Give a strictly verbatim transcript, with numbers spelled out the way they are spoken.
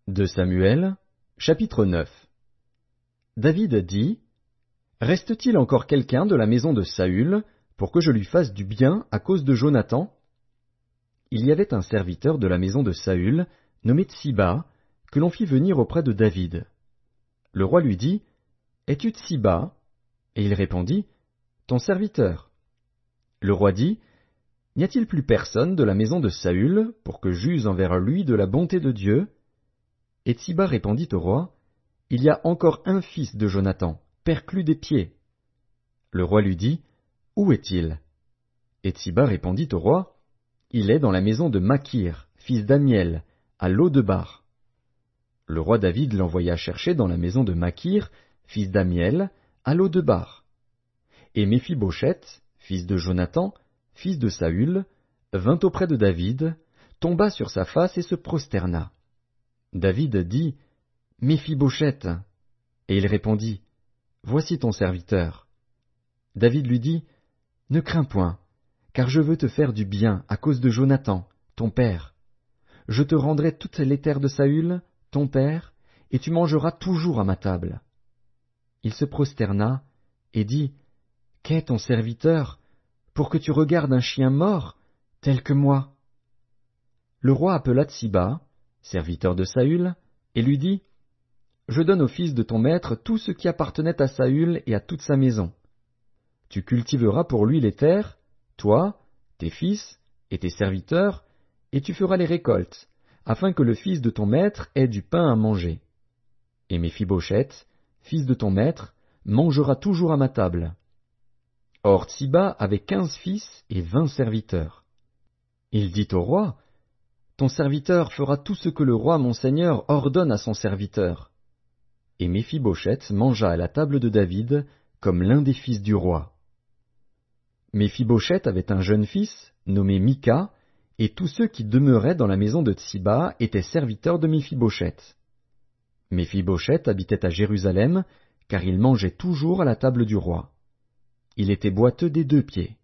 deux Samuel, chapitre neuf. David dit, « Reste-t-il encore quelqu'un de la maison de Saül, pour que je lui fasse du bien à cause de Jonathan ?» Il y avait un serviteur de la maison de Saül, nommé Tsiba, que l'on fit venir auprès de David. Le roi lui dit, « Es-tu Tsiba ?» Et il répondit, « Ton serviteur. » Le roi dit, « N'y a-t-il plus personne de la maison de Saül, pour que j'use envers lui de la bonté de Dieu ?» Et Tsiba répondit au roi, « Il y a encore un fils de Jonathan, perclus des pieds. » Le roi lui dit, « Où est-il » Et Tsiba répondit au roi, « Il est dans la maison de Makir, fils d'Amiel, à Lo-debar. » Le roi David l'envoya chercher dans la maison de Makir, fils d'Amiel, à Lo-debar. Et Méphibosheth, fils de Jonathan, fils de Saül, vint auprès de David, tomba sur sa face et se prosterna. David dit, « Méphibosheth » Et il répondit, « Voici ton serviteur. » David lui dit, « Ne crains point, car je veux te faire du bien à cause de Jonathan, ton père. Je te rendrai toutes les terres de Saül, ton père, et tu mangeras toujours à ma table. » Il se prosterna et dit, « Qu'est ton serviteur, pour que tu regardes un chien mort, tel que moi ?» Le roi appela Tsiba, serviteur de Saül, et lui dit, « Je donne au fils de ton maître tout ce qui appartenait à Saül et à toute sa maison. Tu cultiveras pour lui les terres, toi, tes fils et tes serviteurs, et tu feras les récoltes, afin que le fils de ton maître ait du pain à manger. Et Méphibosheth, fils de ton maître, mangera toujours à ma table. » Or Tsiba avait quinze fils et vingt serviteurs. Il dit au roi, « Ton serviteur fera tout ce que le roi mon seigneur ordonne à son serviteur. » Et Méphibosheth mangea à la table de David comme l'un des fils du roi. Méphibosheth avait un jeune fils, nommé Mika, et tous ceux qui demeuraient dans la maison de Tsiba étaient serviteurs de Méphibosheth. Méphibosheth habitait à Jérusalem, car il mangeait toujours à la table du roi. Il était boiteux des deux pieds.